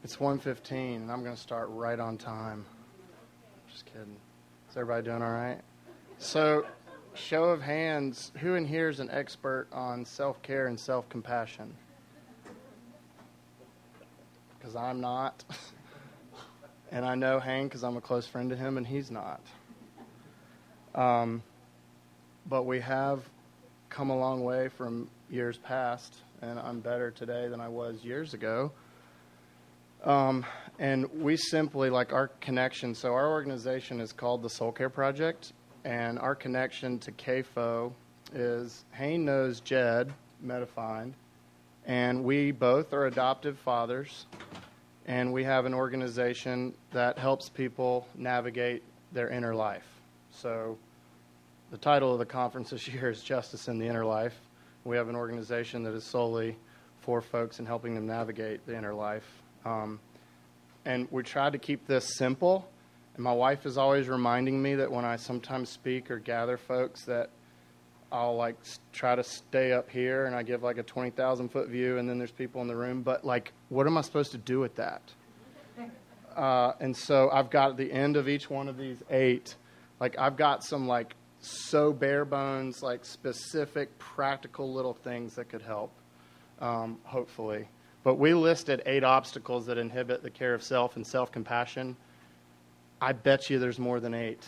It's 1:15, and I'm going to start right on time. Just kidding. Is everybody doing all right? So, show of hands, who in here is an expert on self-care and self-compassion? Because I'm not. And I know Hank because I'm a close friend to him, and he's not. But we have come a long way from years past, and I'm better today than I was years ago. And we simply, like our connection, so our organization is called the Soul Care Project, and our connection to CAFO is Hayne knows Jed Metafind, and we both are adoptive fathers, and we have an organization that helps people navigate their inner life. So the title of the conference this year is Justice in the Inner Life. We have an organization that is solely for folks and helping them navigate the inner life. And we tried to keep this simple. And my wife is always reminding me that when I sometimes speak or gather folks that I'll try to stay up here and I give a 20,000 foot view and then there's people in the room. But what am I supposed to do with that? And so I've got at the end of each one of these 8, I've got some so bare bones, specific practical little things that could help, hopefully. But we listed 8 obstacles that inhibit the care of self and self-compassion. I bet you there's more than 8.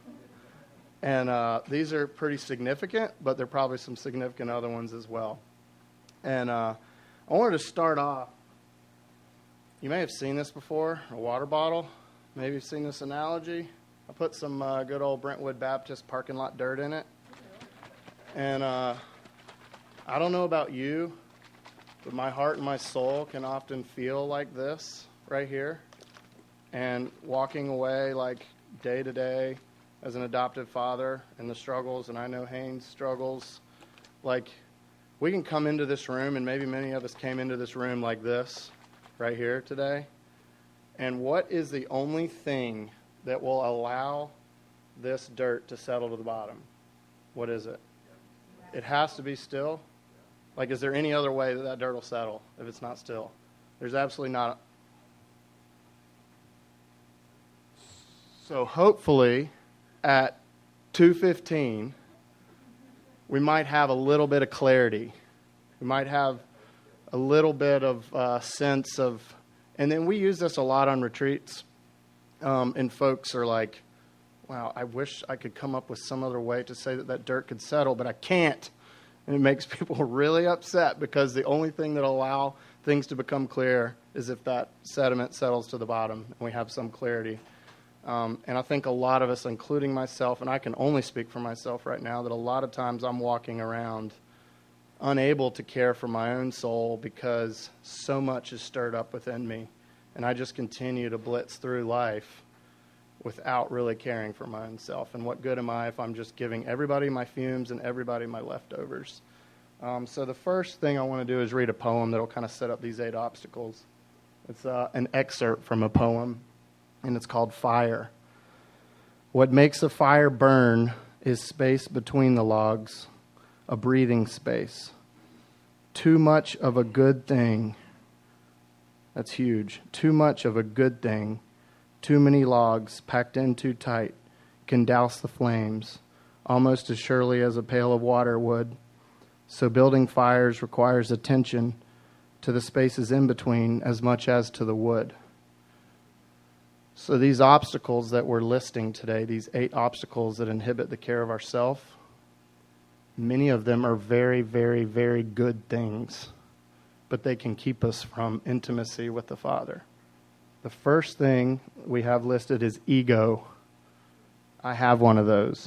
And these are pretty significant, but there are probably some significant other ones as well. And I wanted to start off. You may have seen this before, a water bottle. Maybe you've seen this analogy. I put some good old Brentwood Baptist parking lot dirt in it. And I don't know about you, but my heart and my soul can often feel like this right here. And walking away day to day as an adoptive father and the struggles, and I know Haynes struggles, we can come into this room, and maybe many of us came into this room like this right here today. And what is the only thing that will allow this dirt to settle to the bottom? What is it? It has to be still. Is there any other way that dirt will settle if it's not still? There's absolutely not. So hopefully at 2:15, we might have a little bit of clarity. We might have a little bit of sense of, and then we use this a lot on retreats, and folks are like, wow, I wish I could come up with some other way to say that dirt could settle, but I can't. And it makes people really upset because the only thing that will allow things to become clear is if that sediment settles to the bottom and we have some clarity. And I think a lot of us, including myself, and I can only speak for myself right now, that a lot of times I'm walking around unable to care for my own soul because so much is stirred up within me. And I just continue to blitz through life without really caring for my own self. And what good am I if I'm just giving everybody my fumes and everybody my leftovers? So the first thing I want to do is read a poem that will kind of set up these 8 obstacles. It's an excerpt from a poem, and it's called Fire. What makes a fire burn is space between the logs, a breathing space. Too much of a good thing. That's huge. Too much of a good thing. Too many logs packed in too tight can douse the flames, almost as surely as a pail of water would. So building fires requires attention to the spaces in between as much as to the wood. So these obstacles that we're listing today, these 8 obstacles that inhibit the care of ourself, many of them are very, very, very good things, but they can keep us from intimacy with the Father. The first thing we have listed is ego. I have one of those.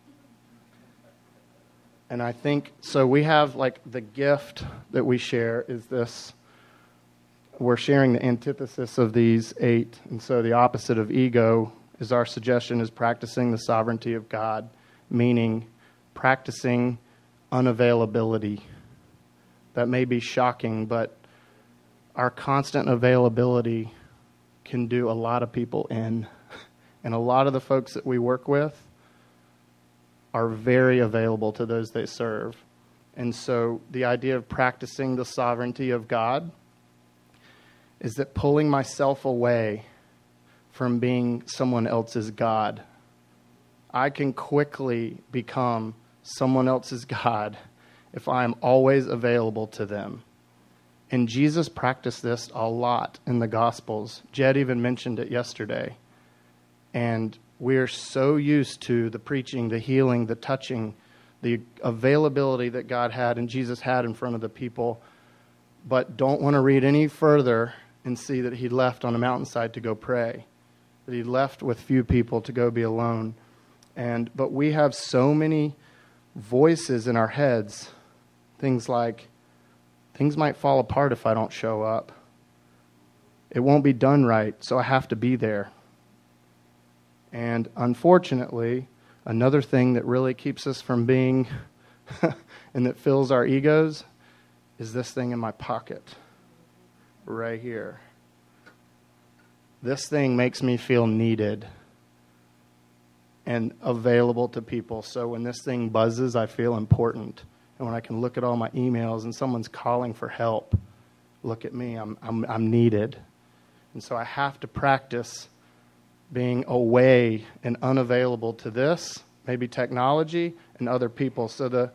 And I think, so we have the gift that we share is this. We're sharing the antithesis of these 8. And so the opposite of ego is our suggestion is practicing the sovereignty of God, meaning practicing unavailability. That may be shocking, but our constant availability can do a lot of people in. And a lot of the folks that we work with are very available to those they serve. And so the idea of practicing the sovereignty of God is that pulling myself away from being someone else's God, I can quickly become someone else's God if I am always available to them. And Jesus practiced this a lot in the Gospels. Jed even mentioned it yesterday. And we're so used to the preaching, the healing, the touching, the availability that God had and Jesus had in front of the people, but don't want to read any further and see that he left on a mountainside to go pray, that he left with few people to go be alone. But we have so many voices in our heads, things like, things might fall apart if I don't show up. It won't be done right, so I have to be there. And unfortunately, another thing that really keeps us from being, and that fills our egos, is this thing in my pocket, right here. This thing makes me feel needed and available to people. So when this thing buzzes, I feel important. And when I can look at all my emails and someone's calling for help, look at me, I'm needed. And so I have to practice being away and unavailable to this, maybe technology, and other people. So the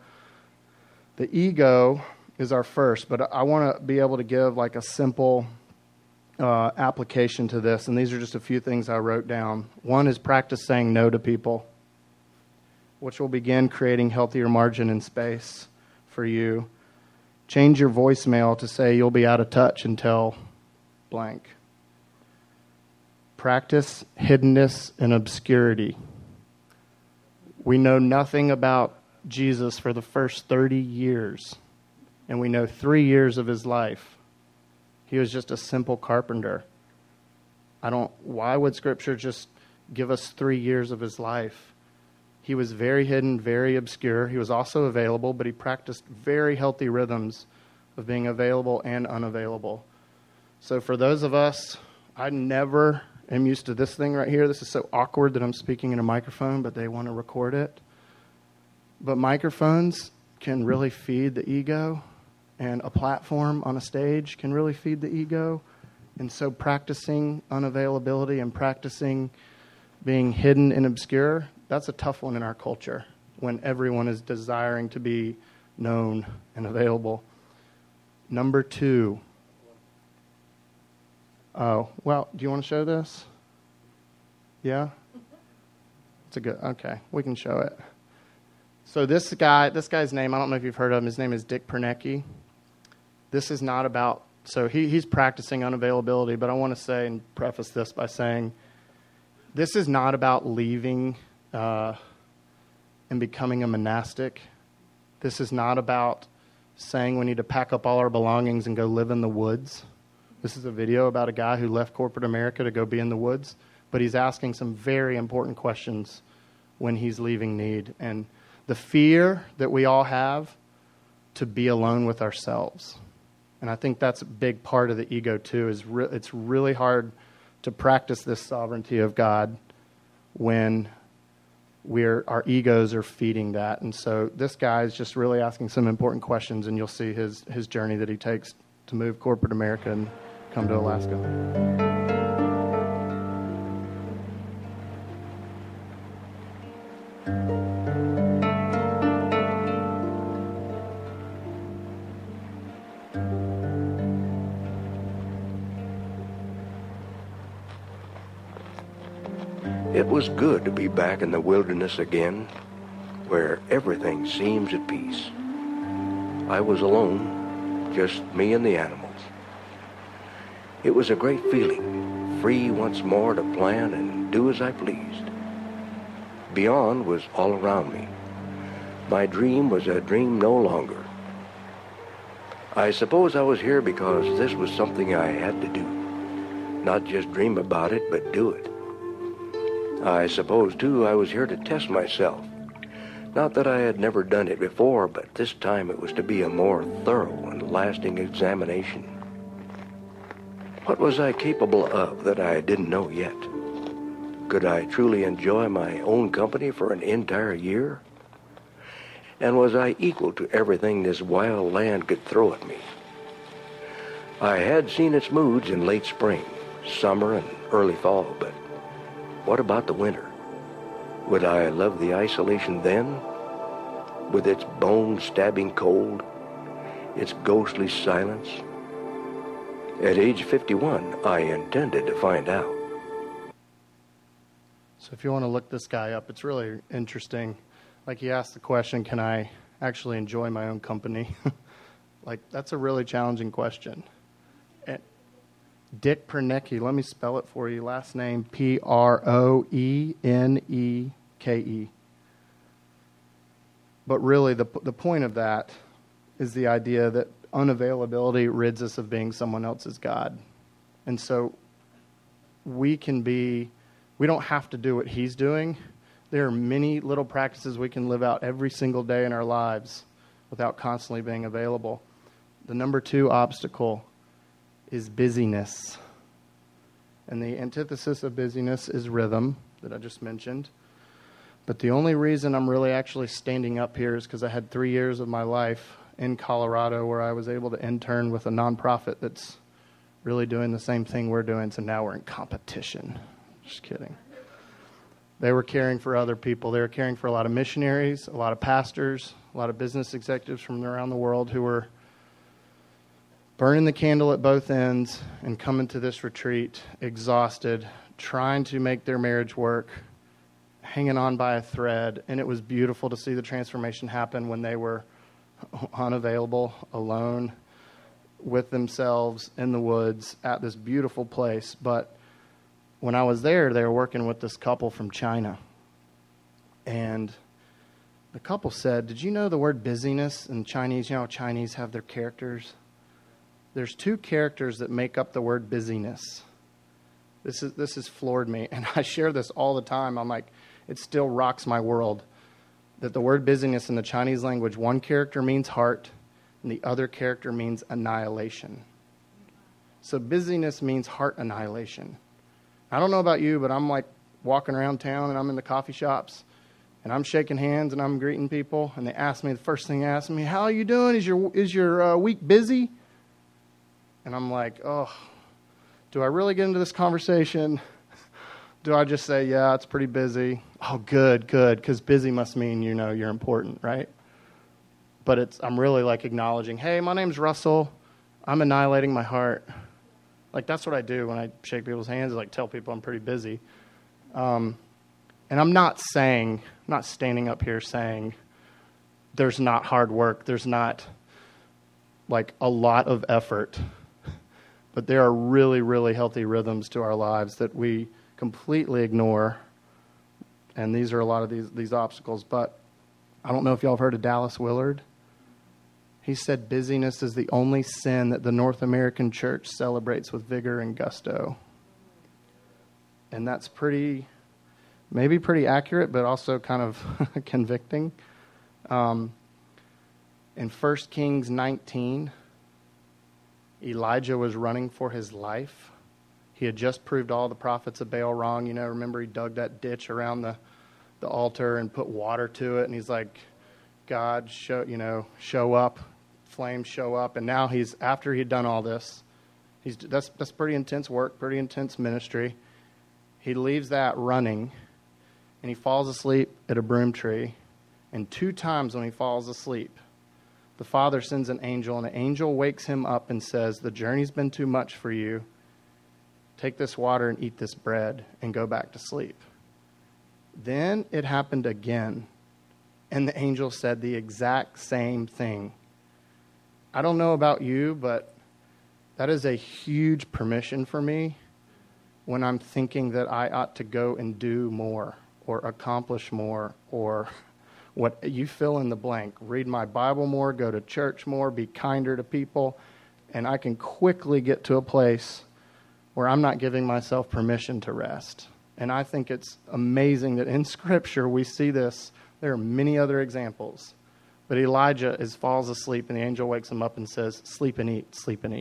ego is our first, but I want to be able to give like a simple application to this, and these are just a few things I wrote down. One is practice saying no to people, which will begin creating healthier margin and space for you. Change your voicemail to say you'll be out of touch until blank. Practice hiddenness and obscurity. We know nothing about Jesus for the first 30 years, and we know 3 years of his life. He was just a simple carpenter. Why would Scripture just give us 3 years of his life? He was very hidden, very obscure. He was also available, but he practiced very healthy rhythms of being available and unavailable. So for those of us, I never am used to this thing right here. This is so awkward that I'm speaking in a microphone, but they want to record it. But microphones can really feed the ego, and a platform on a stage can really feed the ego. And so practicing unavailability and practicing being hidden and obscure, that's a tough one in our culture when everyone is desiring to be known and available. Number 2. Oh, well, do you want to show this? Yeah? It's a good, okay, we can show it. So this guy's name, I don't know if you've heard of him, his name is Dick Pernecki. This is not about, so he's practicing unavailability, but I want to say and preface this by saying, this is not about leaving and becoming a monastic. This is not about saying we need to pack up all our belongings and go live in the woods. This is a video about a guy who left corporate America to go be in the woods, but he's asking some very important questions when he's leaving need. And the fear that we all have to be alone with ourselves. And I think that's a big part of the ego too, is it's really hard to practice this sovereignty of God when our egos are feeding that. And so this guy is just really asking some important questions, and you'll see his journey that he takes to move corporate America and come to Alaska. It was good to be back in the wilderness again, where everything seems at peace. I was alone, just me and the animals. It was a great feeling, free once more to plan and do as I pleased. Beyond was all around me. My dream was a dream no longer. I suppose I was here because this was something I had to do. Not just dream about it, but do it. I suppose, too, I was here to test myself. Not that I had never done it before, but this time it was to be a more thorough and lasting examination. What was I capable of that I didn't know yet? Could I truly enjoy my own company for an entire year? And was I equal to everything this wild land could throw at me? I had seen its moods in late spring, summer, and early fall, but what about the winter? Would I love the isolation then? With its bone-stabbing cold, its ghostly silence? At age 51, I intended to find out. So if you want to look this guy up, it's really interesting. Like, he asked the question, can I actually enjoy my own company? Like, that's a really challenging question. And Dick Perneke, let me spell it for you. Last name, Proeneke. But really, the point of that is the idea that unavailability rids us of being someone else's God. And so we don't have to do what he's doing. There are many little practices we can live out every single day in our lives without constantly being available. The number 2 obstacle is busyness. And the antithesis of busyness is rhythm, that I just mentioned. But the only reason I'm really actually standing up here is because I had 3 years of my life in Colorado where I was able to intern with a nonprofit that's really doing the same thing we're doing, so now we're in competition. Just kidding. They were caring for other people. They were caring for a lot of missionaries, a lot of pastors, a lot of business executives from around the world who were burning the candle at both ends and coming to this retreat exhausted, trying to make their marriage work, hanging on by a thread. And it was beautiful to see the transformation happen when they were unavailable, alone, with themselves in the woods at this beautiful place. But when I was there, they were working with this couple from China. And the couple said, did you know the word busyness in Chinese? You know how Chinese have their characters? There's 2 characters that make up the word busyness. This has floored me. And I share this all the time. I'm like, it still rocks my world. That the word busyness in the Chinese language, 1 character means heart, and the other character means annihilation. So busyness means heart annihilation. I don't know about you, but I'm like walking around town and I'm in the coffee shops and I'm shaking hands and I'm greeting people, and they ask me, the first thing they ask me, how are you doing? Is your week busy? And I'm like, oh, do I really get into this conversation? Do I just say, yeah, it's pretty busy? Oh, good, because busy must mean, you're important, right? But I'm really like acknowledging, hey, my name's Russell. I'm annihilating my heart. Like, that's what I do when I shake people's hands, is like tell people I'm pretty busy. And I'm not standing up here saying there's not hard work. There's not like a lot of effort. But there are really, really healthy rhythms to our lives that we completely ignore. And these are a lot of these obstacles. But I don't know if y'all have heard of Dallas Willard. He said busyness is the only sin that the North American church celebrates with vigor and gusto. And that's maybe pretty accurate, but also kind of convicting. In 1 Kings 19, Elijah was running for his life. He had just proved all the prophets of Baal wrong. Remember he dug that ditch around the altar and put water to it. And he's like, God, show up. Flames show up. And now after he'd done all this, that's pretty intense work, pretty intense ministry. He leaves that running, and he falls asleep at a broom tree. And 2 times when he falls asleep, the Father sends an angel, and the angel wakes him up and says, the journey's been too much for you. Take this water and eat this bread and go back to sleep. Then it happened again, and the angel said the exact same thing. I don't know about you, but that is a huge permission for me when I'm thinking that I ought to go and do more or accomplish more, or what you fill in the blank. Read my Bible more, go to church more, be kinder to people. And I can quickly get to a place where I'm not giving myself permission to rest. And I think it's amazing that in Scripture we see this. There are many other examples. But Elijah falls asleep, and the angel wakes him up and says, sleep and eat,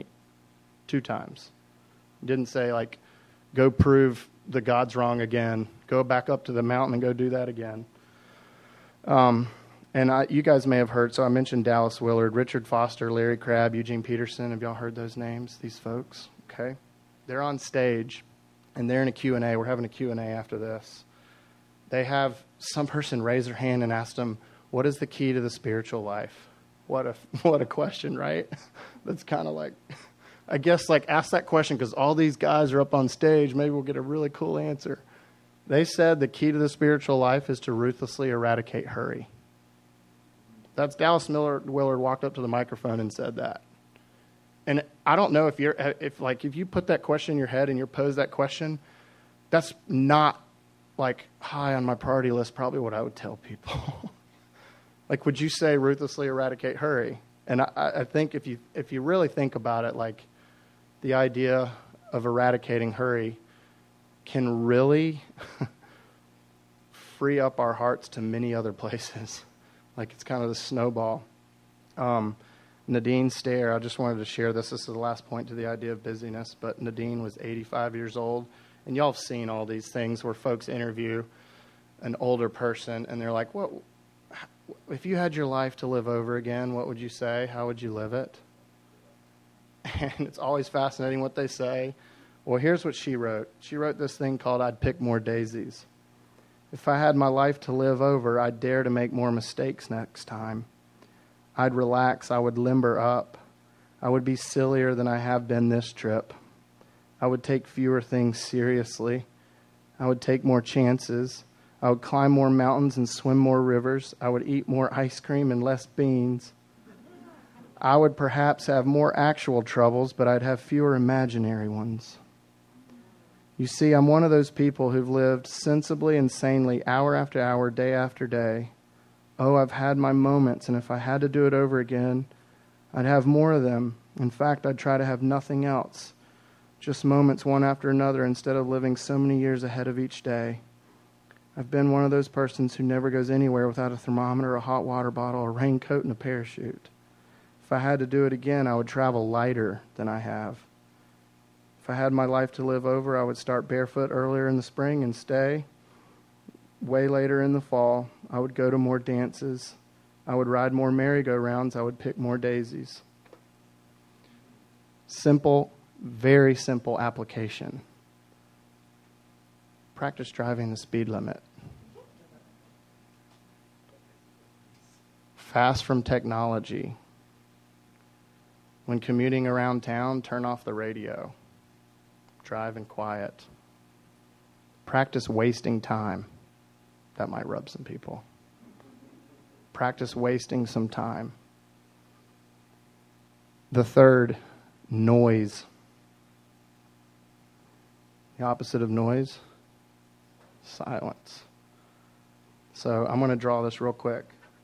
2 times. He didn't say, like, go prove the God's wrong again. Go back up to the mountain and go do that again. And you guys may have heard, so I mentioned Dallas Willard, Richard Foster, Larry Crabb, Eugene Peterson. Have y'all heard those names, these folks? Okay. They're on stage, and they're in a Q&A. We're having a Q&A after this. They have some person raise their hand and ask them, what is the key to the spiritual life? What a question, right? That's kind of like, I guess, like, ask that question because all these guys are up on stage. Maybe we'll get a really cool answer. They said the key to the spiritual life is to ruthlessly eradicate hurry. That's Dallas Willard walked up to the microphone and said that. And I don't know if you put that question in your head and you're posed that question, that's not like high on my priority list, probably what I would tell people. Like, would you say ruthlessly eradicate hurry? And I think if you really think about it, like the idea of eradicating hurry can really free up our hearts to many other places. Like it's kind of the snowball. Nadine Stair, I just wanted to share this. This is the last point to the idea of busyness, but Nadine was 85 years old. And y'all have seen all these things where folks interview an older person and they're like, "What if you had your life to live over again, what would you say? How would you live it?" And it's always fascinating what they say. Well, here's what she wrote. She wrote this thing called "I'd Pick More Daisies." If I had my life to live over, I'd dare to make more mistakes next time. I'd relax. I would limber up. I would be sillier than I have been this trip. I would take fewer things seriously. I would take more chances. I would climb more mountains and swim more rivers. I would eat more ice cream and less beans. I would perhaps have more actual troubles, but I'd have fewer imaginary ones. You see, I'm one of those people who've lived sensibly and sanely hour after hour, day after day. Oh, I've had my moments, and if I had to do it over again, I'd have more of them. In fact, I'd try to have nothing else. Just moments one after another instead of living so many years ahead of each day. I've been one of those persons who never goes anywhere without a thermometer, a hot water bottle, a raincoat, and a parachute. If I had to do it again, I would travel lighter than I have. If I had my life to live over, I would start barefoot earlier in the spring and stay way later in the fall. I would go to more dances. I would ride more merry-go-rounds. I would pick more daisies. Simple, very simple application. Practice driving the speed limit. Fast from technology. When commuting around town, turn off the radio. Drive in quiet. Practice wasting time. That might rub some people. Practice wasting some time. The third, noise. The opposite of noise, silence. So I'm going to draw this real quick.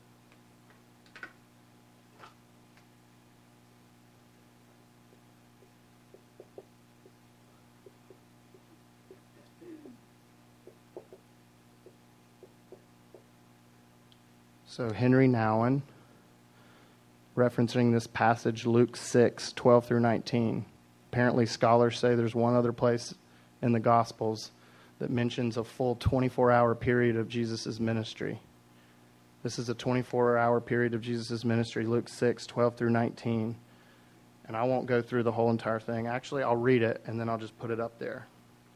So Henry Nouwen, referencing this passage, Luke 6, 12 through 19. Apparently scholars say there's one other place in the Gospels that mentions a full 24-hour period of Jesus' ministry. This is a 24-hour period of Jesus' ministry, Luke 6, 12 through 19. And I won't go through the whole entire thing. Actually, I'll read it, and then I'll just put it up there.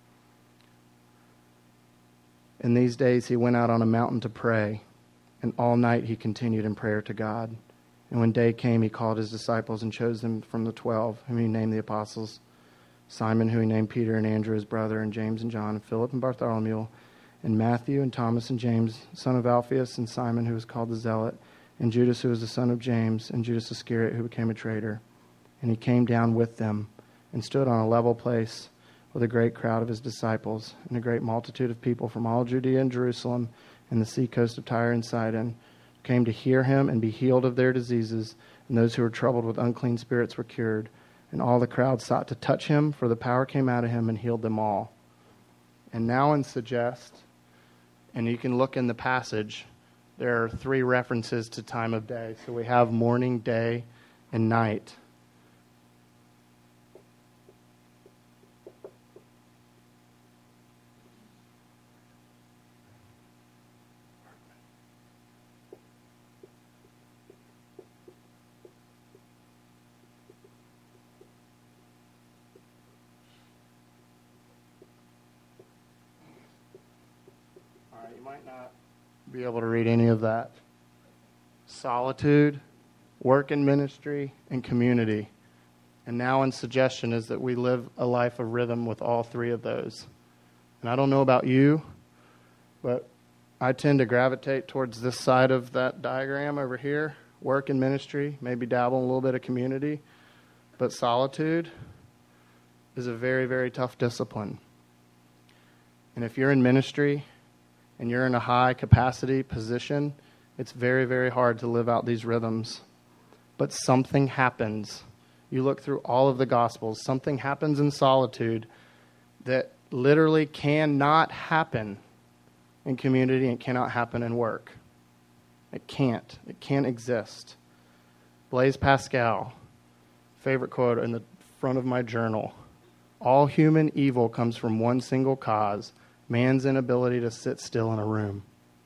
In these days he went out on a mountain to pray, and all night he continued in prayer to God. And when day came, he called his disciples and chose them from the 12, whom he named the apostles: Simon, who he named Peter, and Andrew his brother, and James and John, and Philip and Bartholomew, and Matthew and Thomas and James, son of Alphaeus, and Simon, who was called the Zealot, and Judas, who was the son of James, and Judas Iscariot, who became a traitor. And he came down with them and stood on a level place with a great crowd of his disciples and a great multitude of people from all Judea and Jerusalem and the seacoast of Tyre and Sidon, came to hear him and be healed of their diseases, and those who were troubled with unclean spirits were cured. And all the crowd sought to touch him, for the power came out of him and healed them all. And Nouwen suggests, and you can look in the passage, there are 3 references to time of day. So we have morning, day, and night. might not be able to read any of that. Solitude, work and ministry, and community. And now in suggestion is that we live a life of rhythm with all three of those. And I don't know about you, but I tend to gravitate towards this side of that diagram over here. Work and ministry, maybe dabble in a little bit of community. But solitude is a very, very tough discipline. And if you're in ministry and you're in a high capacity position, it's very, very hard to live out these rhythms. But something happens. You look through all of the Gospels, something happens in solitude that literally cannot happen in community and cannot happen in work. It can't. It can't exist. Blaise Pascal, favorite quote in the front of my journal. All human evil comes from one single cause, man's inability to sit still in a room.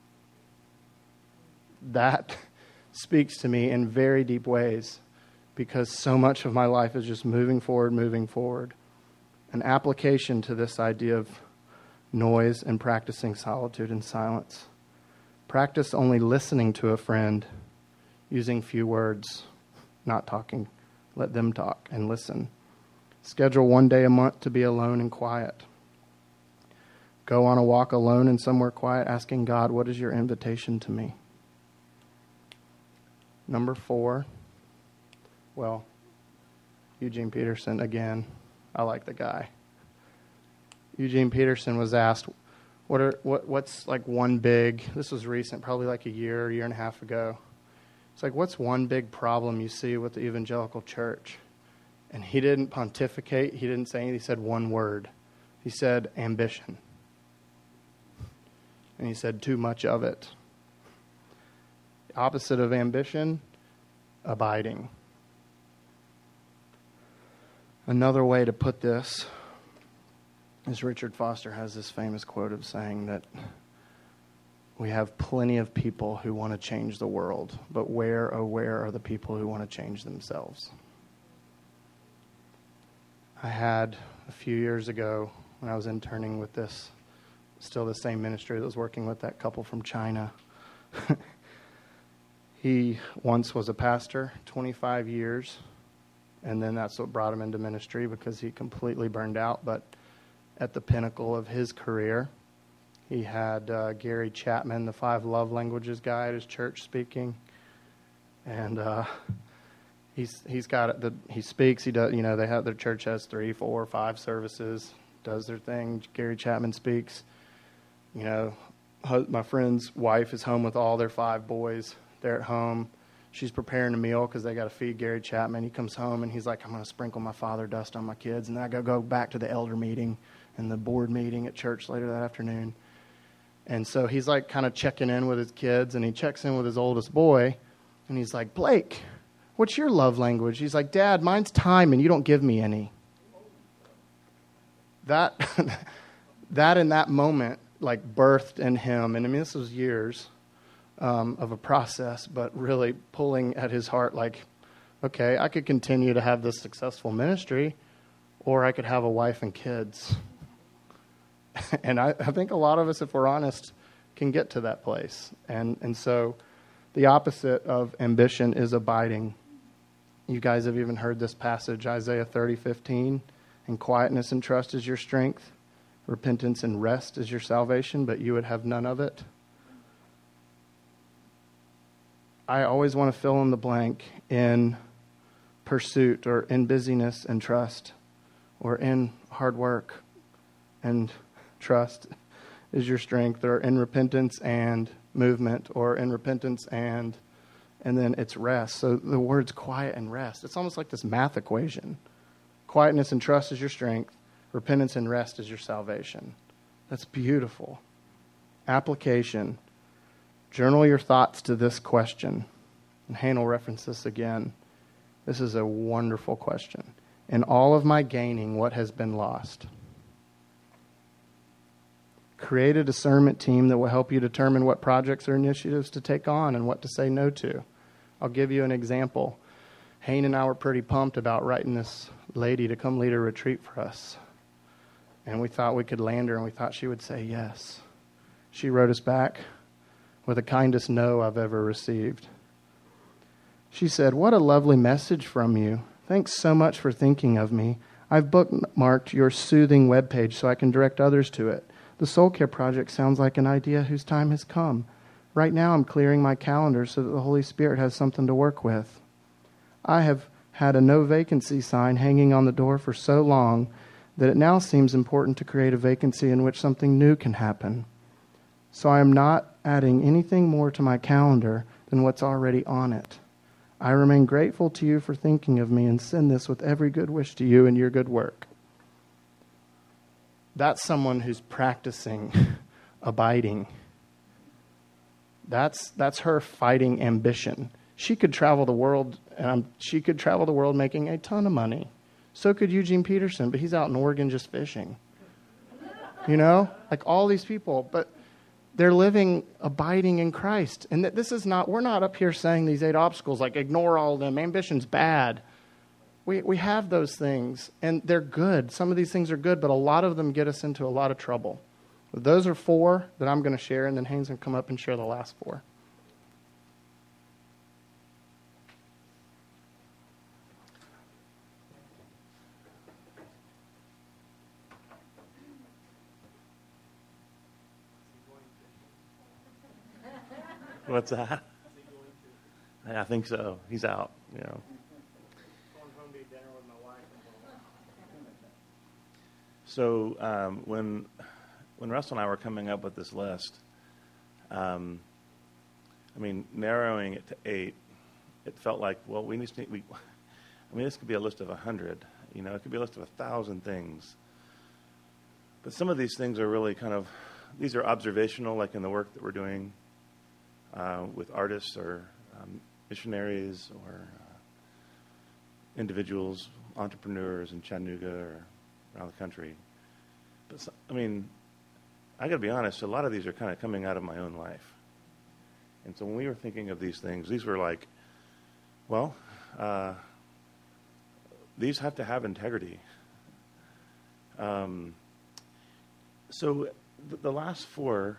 That speaks to me in very deep ways because so much of my life is just moving forward. An application to this idea of noise and practicing solitude and silence. Practice only listening to a friend, using few words, not talking. Let them talk and listen. Schedule one day a month to be alone and quiet. Go on a walk alone and somewhere quiet, asking God, what is your invitation to me? Number 4, well, Eugene Peterson, again, I like the guy. Eugene Peterson was asked, what's like one big, this was recent, probably like a year and a half ago. It's like, what's one big problem you see with the evangelical church? And he didn't pontificate, he didn't say anything, he said one word. He said ambition. And he said too much of it. The opposite of ambition, abiding. Another way to put this is Richard Foster has this famous quote of saying that we have plenty of people who want to change the world, but where are the people who want to change themselves? I had a few years ago when I was interning with this, still the same ministry that was working with that couple from China. He once was a pastor, 25 years, and then that's what brought him into ministry because he completely burned out. But at the pinnacle of his career, he had Gary Chapman, the 5 love languages guy at his church speaking. And he's got it. He speaks. He does. They have their church has 3, 4, 5 services. Does their thing. Gary Chapman speaks. My friend's wife is home with all their 5 boys. They're at home. She's preparing a meal because they got to feed Gary Chapman. He comes home and he's like, I'm going to sprinkle my father dust on my kids. And then I go back to the elder meeting and the board meeting at church later that afternoon. And so he's like kind of checking in with his kids, and he checks in with his oldest boy. And he's like, Blake, what's your love language? He's like, Dad, mine's time and you don't give me any. That in that moment, like birthed in him. And I mean, this was years of a process, but really pulling at his heart like, okay, I could continue to have this successful ministry, or I could have a wife and kids. And I think a lot of us, if we're honest, can get to that place. And so the opposite of ambition is abiding. You guys have even heard this passage, Isaiah 30:15. And quietness and trust is your strength. Repentance and rest is your salvation, but you would have none of it. I always want to fill in the blank in pursuit or in busyness and trust, or in hard work and trust is your strength, or in repentance and movement, or in repentance and then it's rest. So the words quiet and rest, it's almost like this math equation. Quietness and trust is your strength. Repentance and rest is your salvation. That's beautiful. Application. Journal your thoughts to this question. And Hayne will reference this again. This is a wonderful question. In all of my gaining, what has been lost? Create a discernment team that will help you determine what projects or initiatives to take on and what to say no to. I'll give you an example. Hayne and I were pretty pumped about writing this lady to come lead a retreat for us. And we thought we could land her, and we thought she would say yes. She wrote us back with the kindest no I've ever received. She said, "What a lovely message from you. Thanks so much for thinking of me. I've bookmarked your soothing webpage so I can direct others to it. The Soul Care Project sounds like an idea whose time has come. Right now I'm clearing my calendar so that the Holy Spirit has something to work with. I have had a no vacancy sign hanging on the door for so long that it now seems important to create a vacancy in which something new can happen. So I am not adding anything more to my calendar than what's already on it. I remain grateful to you for thinking of me and send this with every good wish to you and your good work." That's someone who's practicing abiding. That's her fighting ambition. She could travel the world, making a ton of money. So could Eugene Peterson, but he's out in Oregon just fishing. Like all these people, but they're living abiding in Christ. And we're not up here saying these 8 obstacles, like ignore all of them. Ambition's bad. We have those things, and they're good. Some of these things are good, but a lot of them get us into a lot of trouble. Those are 4 that I'm going to share, and then Haynes will come up and share the last 4. What's that? I think so. He's out, Going home to eat dinner with my wife. So when Russell and I were coming up with this list, narrowing it to 8, it felt like, well, this could be a list of 100. It could be a list of 1,000 things. But some of these things are really these are observational, like in the work that we're doing with artists or missionaries or individuals, entrepreneurs in Chattanooga or around the country. But I got to be honest, a lot of these are kind of coming out of my own life. And so when we were thinking of these things, these were like, well, these have to have integrity. So the last 4,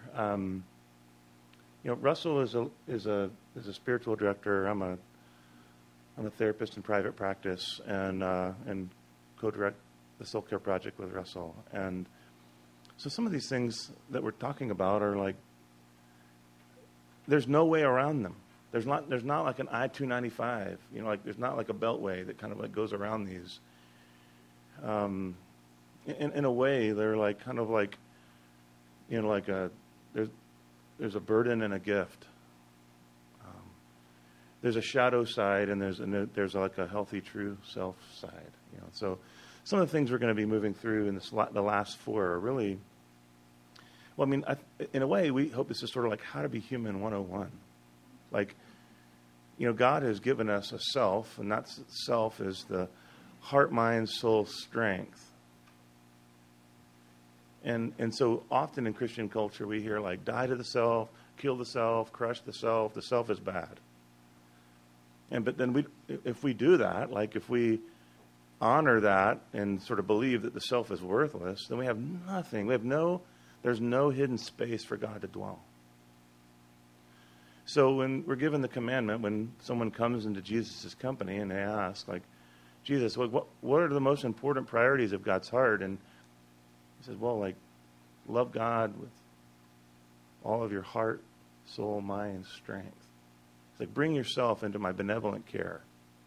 Russell is a spiritual director. I'm a therapist in private practice and co-direct the Soul Care Project with Russell. And so some of these things that we're talking about are like, there's no way around them. There's not like an I-295. There's not like a beltway that kind of like goes around these. In a way, they're like kind of like, there's a burden and a gift. There's a shadow side, and there's like a healthy, true self side. So some of the things we're going to be moving through in the last 4 are really, in a way, we hope this is sort of like how to be human 101. Like, God has given us a self, and that self is the heart, mind, soul, strength. And so often in Christian culture, we hear like, die to the self, kill the self, crush the self is bad. But then if we do that, like if we honor that and sort of believe that the self is worthless, then we have nothing. There's no hidden space for God to dwell. So when we're given the commandment, when someone comes into Jesus' company and they ask, like, Jesus, what are the most important priorities of God's heart? And he says, well, like, love God with all of your heart, soul, mind, strength. It's like, bring yourself into my benevolent care.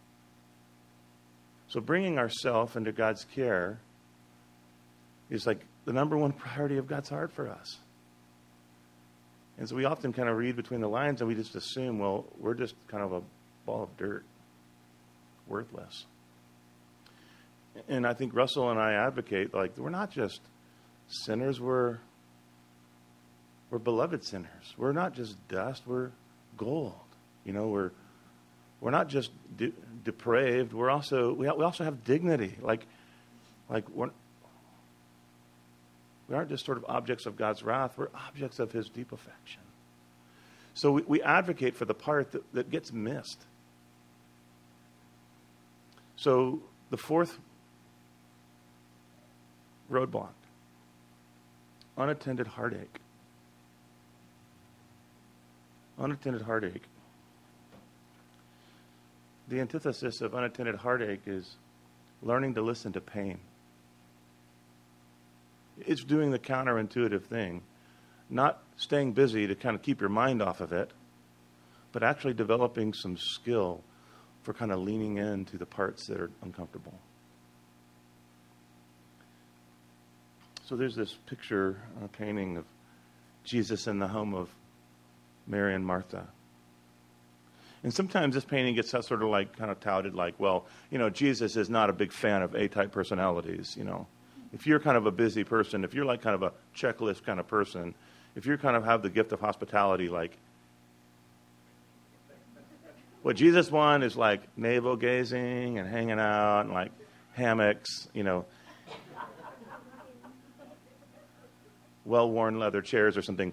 So bringing ourselves into God's care is like the number one priority of God's heart for us. And so we often kind of read between the lines and we just assume, well, we're just kind of a ball of dirt, worthless. And I think Russell and I advocate, like, we're not just sinners, we're beloved sinners. We're not just dust, we're gold. We're not just depraved. We also have dignity. Like we aren't just sort of objects of God's wrath. We're objects of His deep affection. So we advocate for the part that gets missed. So the 4th roadblock, unattended heartache. Unattended heartache. The antithesis of unattended heartache is learning to listen to pain. It's doing the counterintuitive thing, not staying busy to kind of keep your mind off of it, but actually developing some skill for kind of leaning into the parts that are uncomfortable. So there's this picture, a painting of Jesus in the home of Mary and Martha. And sometimes this painting gets sort of like kind of touted like, well, Jesus is not a big fan of A-type personalities, If you're kind of a busy person, if you're like kind of a checklist kind of person, if you kind of have the gift of hospitality, like what Jesus wants is like navel gazing and hanging out and like hammocks, well-worn leather chairs or something.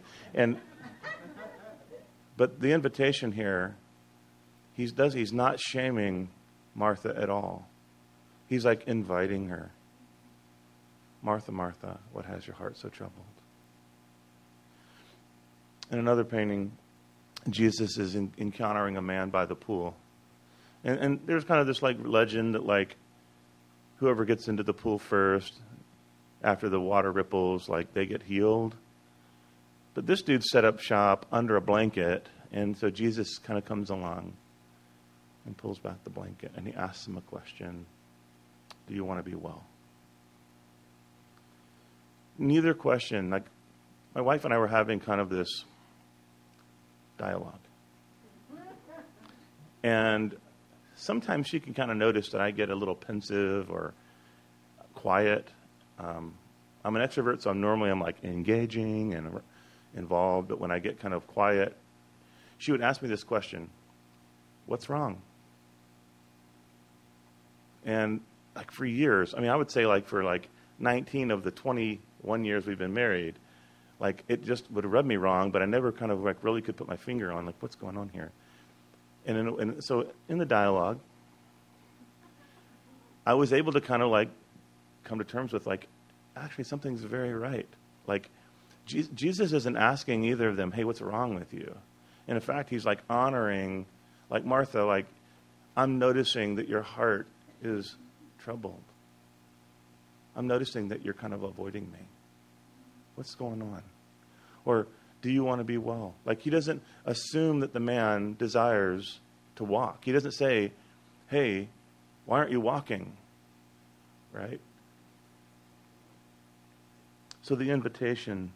But the invitation here, he's not shaming Martha at all. He's like inviting her. Martha, Martha, what has your heart so troubled? In another painting, Jesus is encountering a man by the pool. And there's kind of this like legend that like whoever gets into the pool first, after the water ripples, like they get healed. But this dude set up shop under a blanket, and so Jesus kind of comes along and pulls back the blanket, and he asks him a question. Do you want to be well? Neither question, like my wife and I were having kind of this dialogue. And sometimes she can kind of notice that I get a little pensive or quiet. I'm an extrovert, so I'm like engaging and involved. But when I get kind of quiet, she would ask me this question: what's wrong? And like for years, I would say like for like 19 of the 21 years we've been married, like it just would rub me wrong, but I never kind of like really could put my finger on like what's going on here. And so in the dialogue, I was able to kind of like come to terms with like, actually something's very right. Like Jesus isn't asking either of them, hey, what's wrong with you? And in fact, he's like honoring, like Martha, like I'm noticing that your heart is troubled. I'm noticing that you're kind of avoiding me. What's going on? Or do you want to be well? Like he doesn't assume that the man desires to walk. He doesn't say, hey, why aren't you walking? Right? So the invitation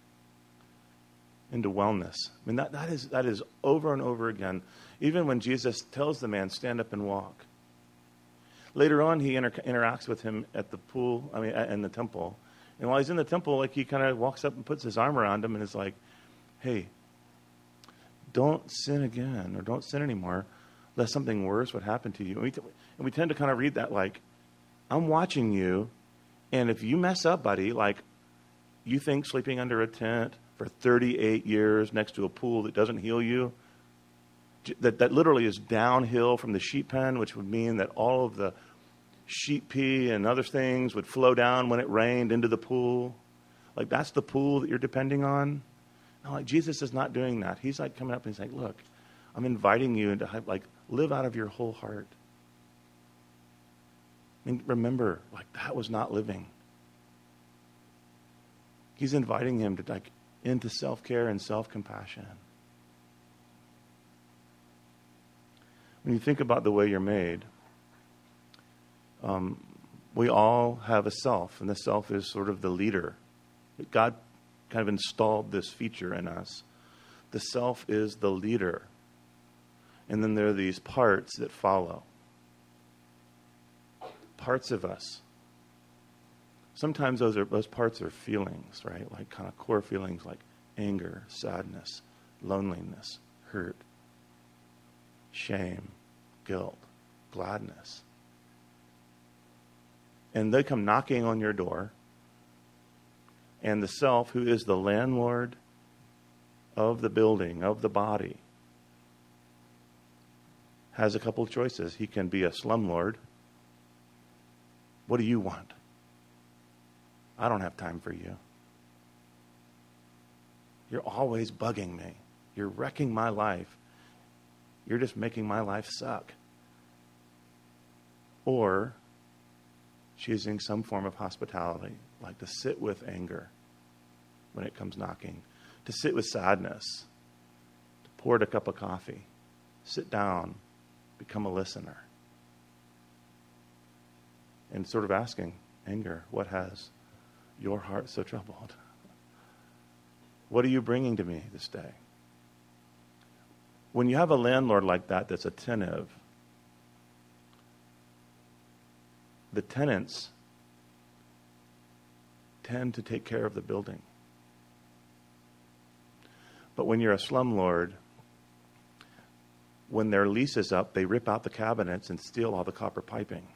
into wellness. That is over and over again. Even when Jesus tells the man, stand up and walk. Later on, he interacts with him at the pool, in the temple. And while he's in the temple, like he kind of walks up and puts his arm around him and is like, hey, don't sin again or don't sin anymore, lest something worse would happen to you. And we tend to kind of read that like, I'm watching you, and if you mess up, buddy, like you think sleeping under a tent for 38 years next to a pool that doesn't heal you, that literally is downhill from the sheep pen, which would mean that all of the sheep pee and other things would flow down when it rained into the pool. Like that's the pool that you're depending on. No, like Jesus is not doing that. He's like coming up and he's like, look, I'm inviting you to have, like live out of your whole heart. Remember, like that was not living. He's inviting him to like into self-care and self-compassion. When you think about the way you're made, we all have a self, and the self is sort of the leader. God kind of installed this feature in us. The self is the leader. And then there are these parts that follow. Parts of us. Sometimes those parts are feelings, right? Like kind of core feelings like anger, sadness, loneliness, hurt, shame, guilt, gladness. And they come knocking on your door. And the self, who is the landlord of the building, of the body, has a couple of choices. He can be a slumlord. What do you want? I don't have time for you. You're always bugging me. You're wrecking my life. You're just making my life suck. Or choosing some form of hospitality, like to sit with anger when it comes knocking, to sit with sadness, to pour it a cup of coffee, sit down, become a listener. And sort of asking, anger, what has your heart so troubled? What are you bringing to me this day? When you have a landlord like that that's attentive, the tenants tend to take care of the building. But when you're a slumlord, when their lease is up, they rip out the cabinets and steal all the copper piping.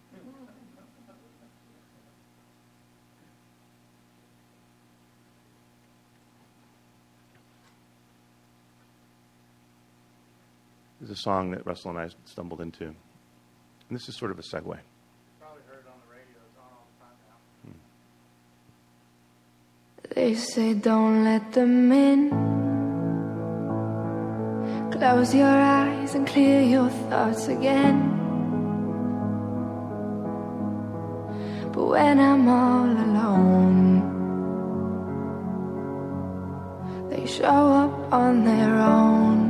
There's a song that Russell and I stumbled into. And this is sort of a segue. Probably heard it on the radio. It's on all the time now. They say don't let them in. Close your eyes and clear your thoughts again. But when I'm all alone, they show up on their own.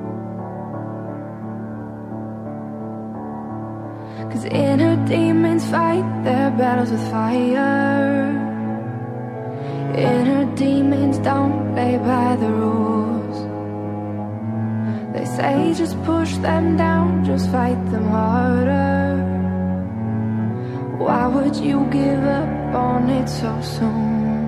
'Cause inner demons fight their battles with fire. Inner demons don't play by the rules. They say just push them down, just fight them harder. Why would you give up on it so soon?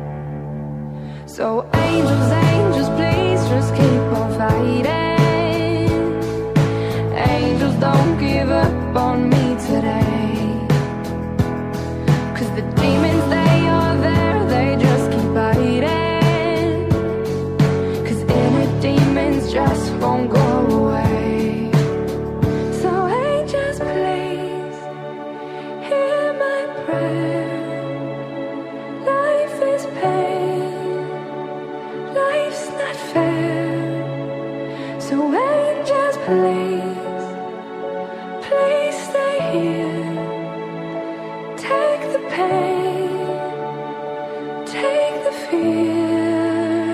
So angels, angels, please just keep on fighting. Angels, don't give up on me today. 'Cause the demons, they are there, they just keep fighting. 'Cause inner demons just won't go away. So angels, please hear my prayer. Life is pain, life's not fair. So angels, please, please stay here. Take the pain, take the fear.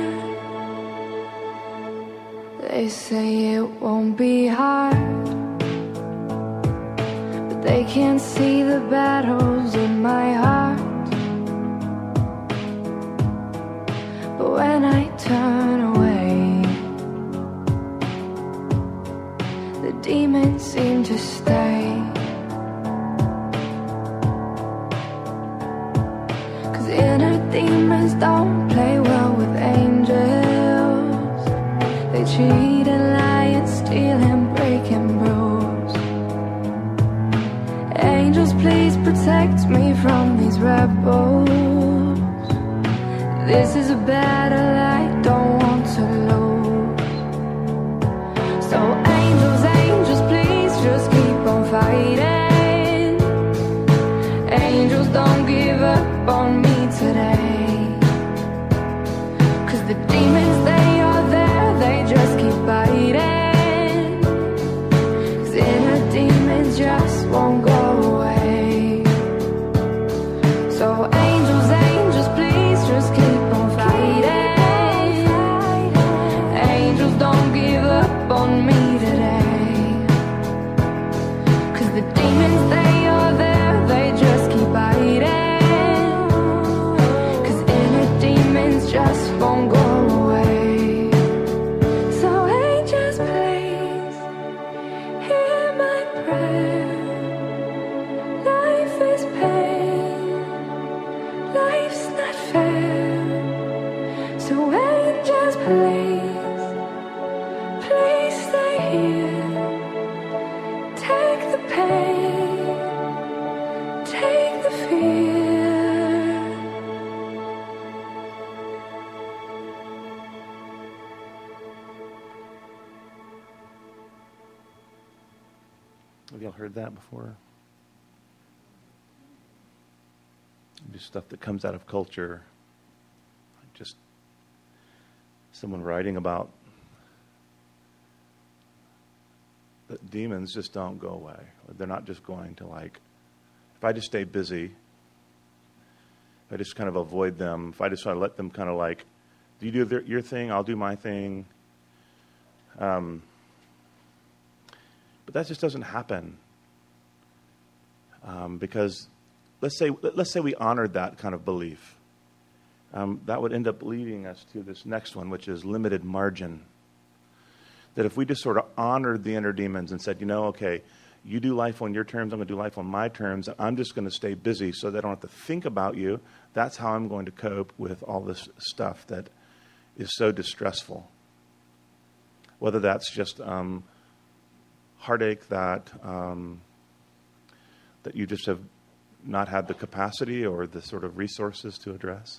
They say it won't be hard, but they can't see the battles in my heart. But when I turn away, the demons seem to stay. 'Cause inner demons don't play well with angels. They cheat and lie and steal and break and bruise. Angels, please protect me from these rebels. This is a battle I don't want to lose. So angels, angels, please just keep on fighting. Angels, don't give up on me today. 'Cause the demons, they are there, they just keep fighting. 'Cause inner demons just won't go away. So angels, angels, please just keep on fighting. Angels, don't give up on me today. 'Cause the demons, they are there, they just keep fighting. 'Cause inner demons just won't go away. So angels, please hear my prayer. Life is pain, life's not fair. So angels, please, please stay here. Take the pain, take the fear. Have y'all heard that before? Just stuff that comes out of culture. Just someone writing about that demons just don't go away. They're not just going to if I just stay busy, if I just kind of avoid them, if I just sort of let them kind of you do your thing, I'll do my thing. But that just doesn't happen. Because let's say we honored that kind of belief. That would end up leading us to this next one, which is limited margin. That if we just sort of honored the inner demons and said, okay, you do life on your terms, I'm going to do life on my terms, and I'm just going to stay busy so that I don't have to think about you. That's how I'm going to cope with all this stuff that is so distressful. Whether that's just heartache that you just have not had the capacity or the sort of resources to address,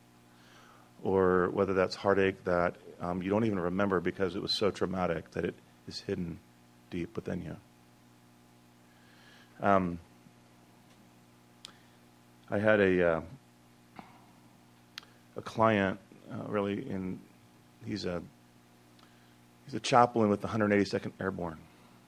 or whether that's heartache that you don't even remember because it was so traumatic that it is hidden deep within you. I had a client, he's a chaplain with the 182nd Airborne.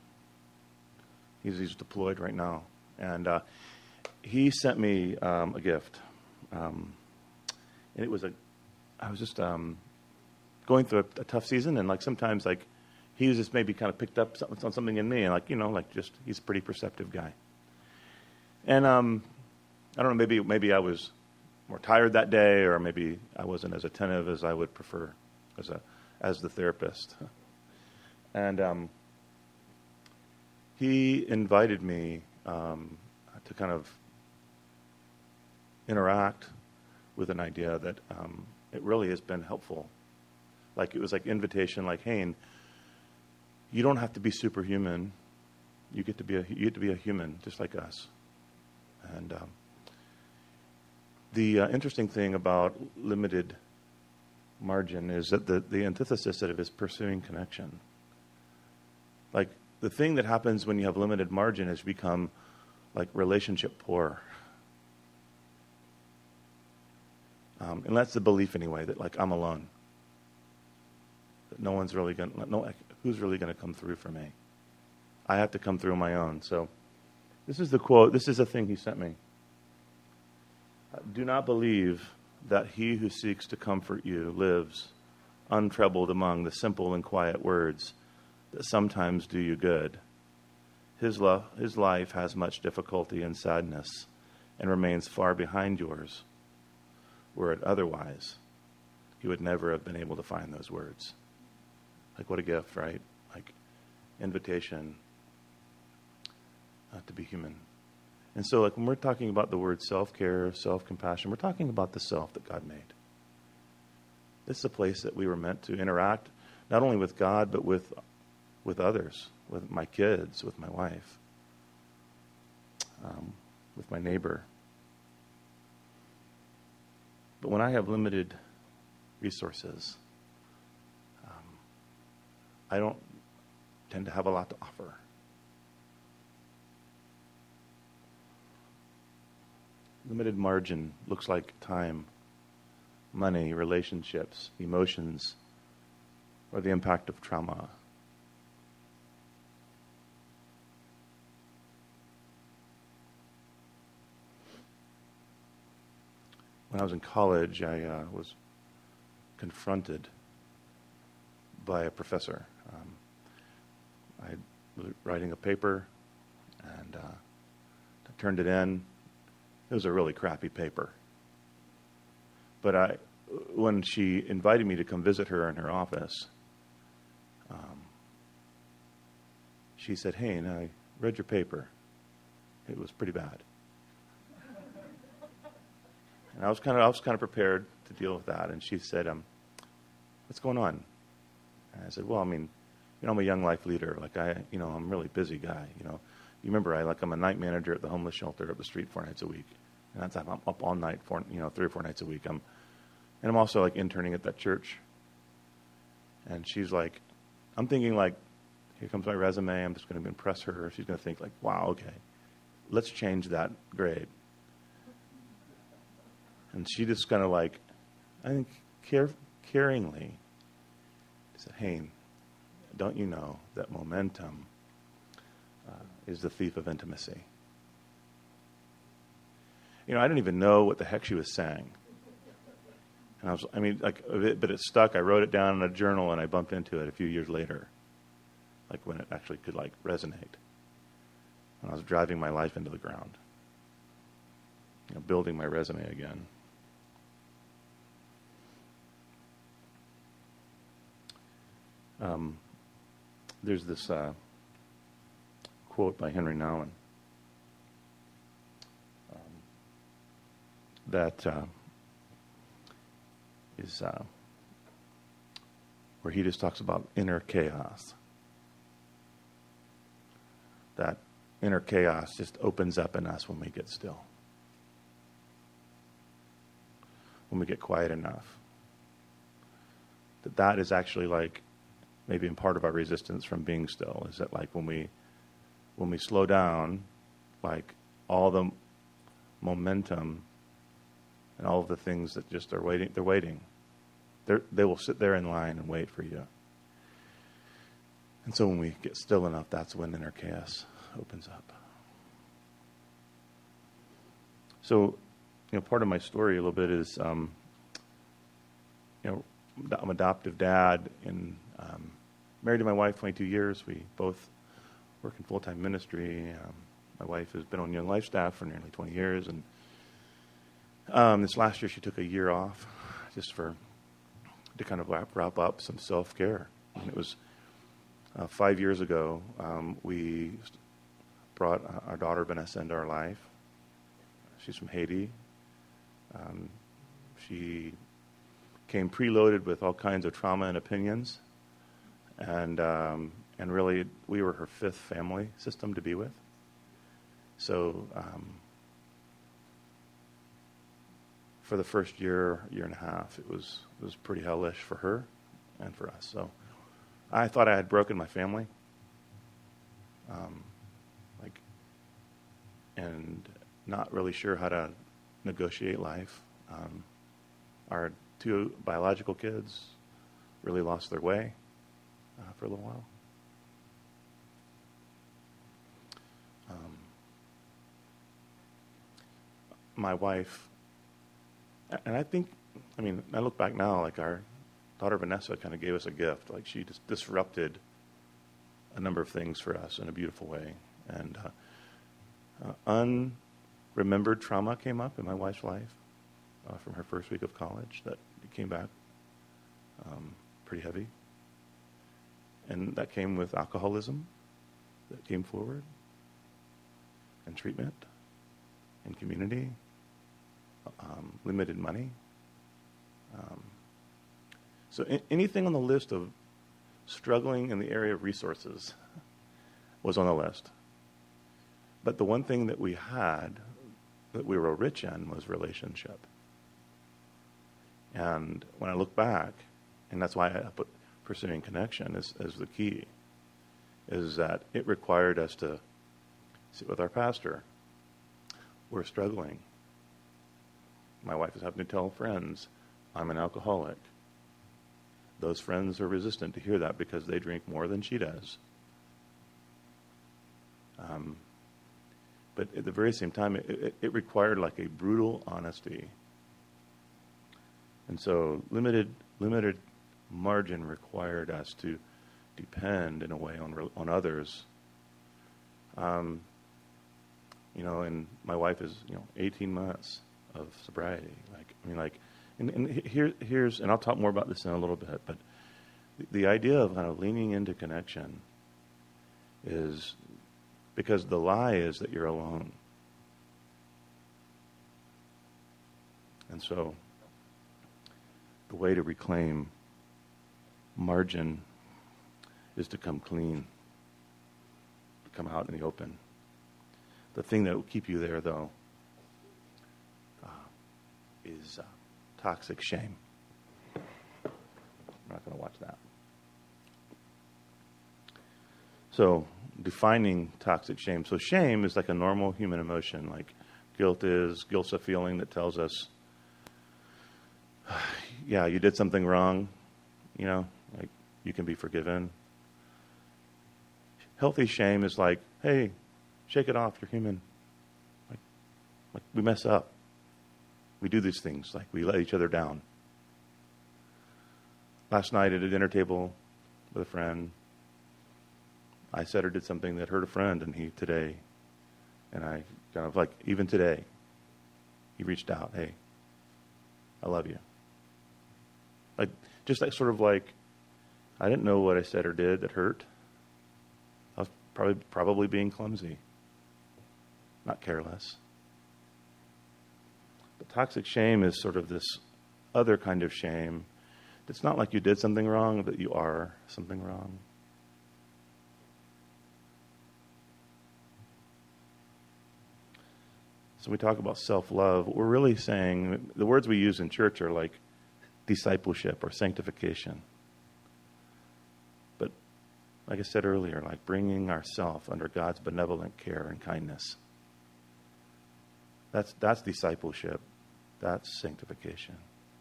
He's deployed right now, and he sent me a gift, and it was I was just going through a tough season, and sometimes he was just maybe kind of picked up something in me, and he's a pretty perceptive guy. And I don't know, maybe I was more tired that day, or maybe I wasn't as attentive as I would prefer as the therapist. And he invited me to kind of interact with an idea that it really has been helpful. It was invitation, hey, you don't have to be superhuman. You get to be a human just like us. And the interesting thing about limited margin is that the antithesis of it is pursuing connection. The thing that happens when you have limited margin is you become relationship poor. And that's the belief anyway, that I'm alone. That no one's really who's really going to come through for me? I have to come through on my own. So this is the quote. This is a thing he sent me. Do not believe that he who seeks to comfort you lives untroubled among the simple and quiet words that sometimes do you good. His life has much difficulty and sadness and remains far behind yours, were it otherwise, he would never have been able to find those words. What a gift, right? Invitation to be human. And so when we're talking about the word self-care, self-compassion, we're talking about the self that God made. This is a place that we were meant to interact, not only with God, but with others, with my kids, with my wife, with my neighbor. But when I have limited resources, I don't tend to have a lot to offer. Limited margin looks like time, money, relationships, emotions, or the impact of trauma. When I was in college, I was confronted by a professor. I was writing a paper, and I turned it in. It was a really crappy paper. But when she invited me to come visit her in her office, she said, "Hey, and I read your paper. It was pretty bad." And I was kind of prepared to deal with that. And she said, "What's going on?" And I said, "Well, I'm a young life leader. I'm a really busy guy. You remember I'm a night manager at the homeless shelter up the street 4 nights a week, and that's I'm up all night 3 or 4 nights a week. I'm also interning at that church." And she's like, I'm thinking here comes my resume. I'm just going to impress her. She's going to think wow, okay, let's change that grade. And she just kind of I think caringly said, "Hey, don't you know that momentum is the thief of intimacy. You know, I didn't even know what the heck she was saying. And but it stuck. I wrote it down in a journal, and I bumped into it a few years later, like when it actually could resonate. And I was driving my life into the ground, building my resume again. There's this quote by Henry Nouwen that is where he just talks about inner chaos. That inner chaos just opens up in us when we get still. When we get quiet enough. That is actually maybe in part of our resistance from being still, is that when we slow down, all the momentum and all of the things that just are waiting, they're waiting. They will sit there in line and wait for you. And so when we get still enough, that's when inner chaos opens up. So, part of my story a little bit is, I'm adoptive dad and married to my wife 22 years. We both work in full-time ministry. My wife has been on Young Life staff for nearly 20 years. And this last year she took a year off just to kind of wrap up some self-care. And it was 5 years ago we brought our daughter Vanessa into our life. She's from Haiti. She came preloaded with all kinds of trauma and opinions, and really we were her fifth family system to be with. So for the first year and a half, it was pretty hellish for her and for us. So I thought I had broken my family, and not really sure how to negotiate life. Our two biological kids really lost their way for a little while. My wife, and I look back now, our daughter Vanessa kind of gave us a gift. She just disrupted a number of things for us in a beautiful way. And unremembered trauma came up in my wife's life from her first week of college that came back pretty heavy. And that came with alcoholism that came forward, and treatment, and community, limited money. So anything on the list of struggling in the area of resources was on the list. But the one thing that we had, that we were rich in, was relationship. And when I look back, and that's why I put pursuing connection as the key, is that it required us to sit with our pastor. We're struggling. My wife is having to tell friends, I'm an alcoholic. Those friends are resistant to hear that because they drink more than she does. But at the very same time, it required a brutal honesty. And so limited margin required us to depend in a way on others. And my wife is 18 months of sobriety. Here's, and I'll talk more about this in a little bit, but the idea of kind of leaning into connection is because the lie is that you're alone. And so the way to reclaim margin is to come clean, to come out in the open. The thing that will keep you there, though, is toxic shame. I'm not going to watch that. So, defining toxic shame. So, shame is like a normal human emotion. Guilt's a feeling that tells us, yeah, you did something wrong. You can be forgiven. Healthy shame is hey, Shake it off. You're human. Like we mess up. We do these things. Like we let each other down. Last night at a dinner table with a friend, I said or did something that hurt a friend, and I kind of like, even today, he reached out, hey, I love you. Like, just like sort of like, I didn't know what I said or did that hurt. I was probably being clumsy, not careless. But toxic shame is sort of this other kind of shame. It's not like you did something wrong, but you are something wrong. So we talk about self-love. What we're really saying, the words we use in church are like discipleship or sanctification. But like I said earlier, like bringing ourselves under God's benevolent care and kindness. That's discipleship. That's sanctification.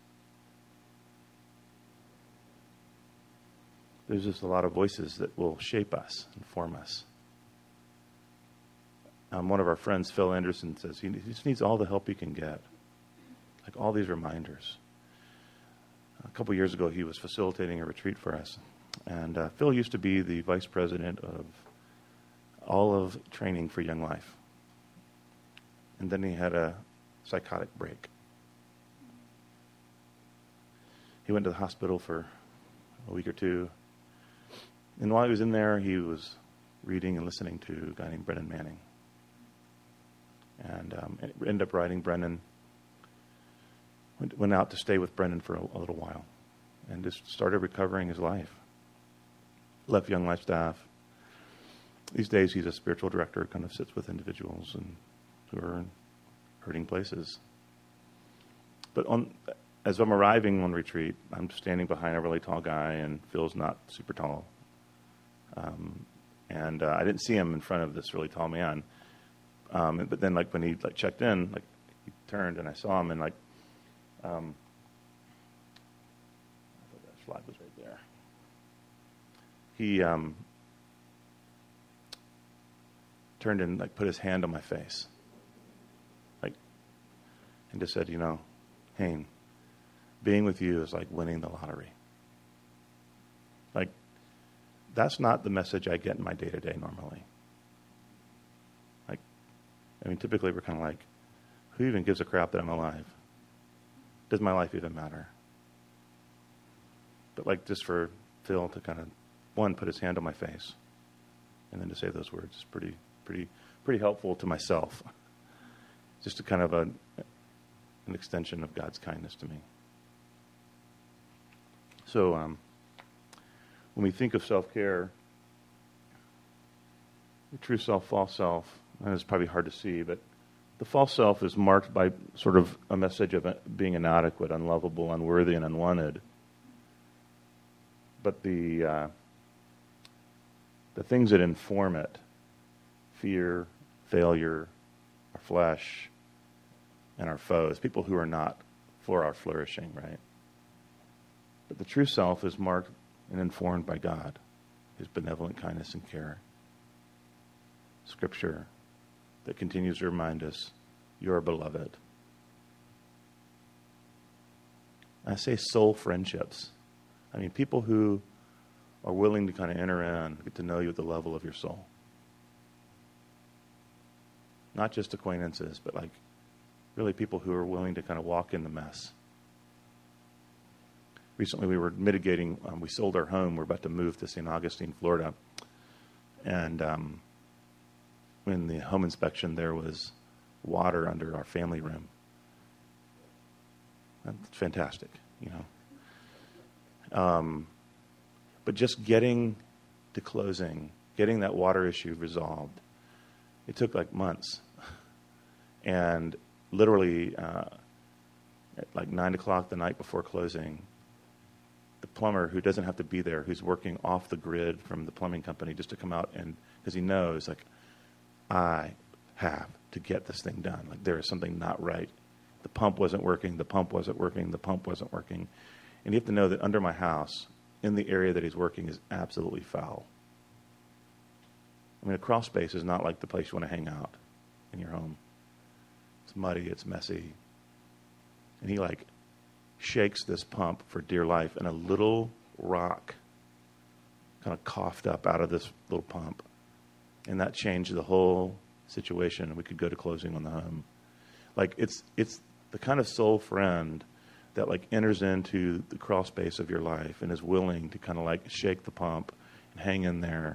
There's just a lot of voices that will shape us and form us. One of our friends, Phil Anderson, says he just needs all the help he can get. Like all these reminders. A couple years ago, he was facilitating a retreat for us. And Phil used to be the vice president of all of training for Young Life. And then he had a psychotic break. He went to the hospital for a week or two. And while he was in there, he was reading and listening to a guy named Brennan Manning. And ended up writing Brennan. Went out to stay with Brennan for a little while. And just started recovering his life. Left Young Life staff. These days he's a spiritual director, kind of sits with individuals and who are in hurting places. But as I'm arriving on retreat, I'm standing behind a really tall guy, and Phil's not super tall. And I didn't see him in front of this really tall man. But then, like when he checked in, like he turned and I saw him, and I thought that flag was right there. He turned and put his hand on my face, and just said, Hayne, being with you is like winning the lottery. That's not the message I get in my day-to-day normally. Typically we're kind of like, who even gives a crap that I'm alive? Does my life even matter? But just for Phil to kind of, one, put his hand on my face, and then to say those words is pretty helpful to myself. Just a kind of an extension of God's kindness to me. So when we think of self-care, the true self, false self, and it's probably hard to see, but the false self is marked by sort of a message of being inadequate, unlovable, unworthy, and unwanted. But the things that inform it, fear, failure, our flesh, and our foes, people who are not for our flourishing, right? But the true self is marked and informed by God, His benevolent kindness and care. Scripture that continues to remind us, you are beloved. I say soul friendships. People who are willing to kind of enter in, get to know you at the level of your soul. Not just acquaintances, but really people who are willing to kind of walk in the mess. Recently we were mitigating, we sold our home. We're about to move to St. Augustine, Florida. And in the home inspection, there was water under our family room. That's fantastic, But just getting to closing, getting that water issue resolved, it took months. And literally at 9 o'clock the night before closing, the plumber, who doesn't have to be there, who's working off the grid from the plumbing company just to come out, and because he knows, I have to get this thing done. There is something not right. The pump wasn't working, the pump wasn't working, the pump wasn't working. And you have to know that under my house, in the area that he's working, is absolutely foul. I mean, a crawl space is not like the place you want to hang out in your home. It's muddy, it's messy. And he like shakes this pump for dear life, and a little rock kind of coughed up out of this little pump. And that changed the whole situation. We could go to closing on the home. Like it's the kind of soul friend that like enters into the crawl space of your life and is willing to kind of like shake the pump and hang in there.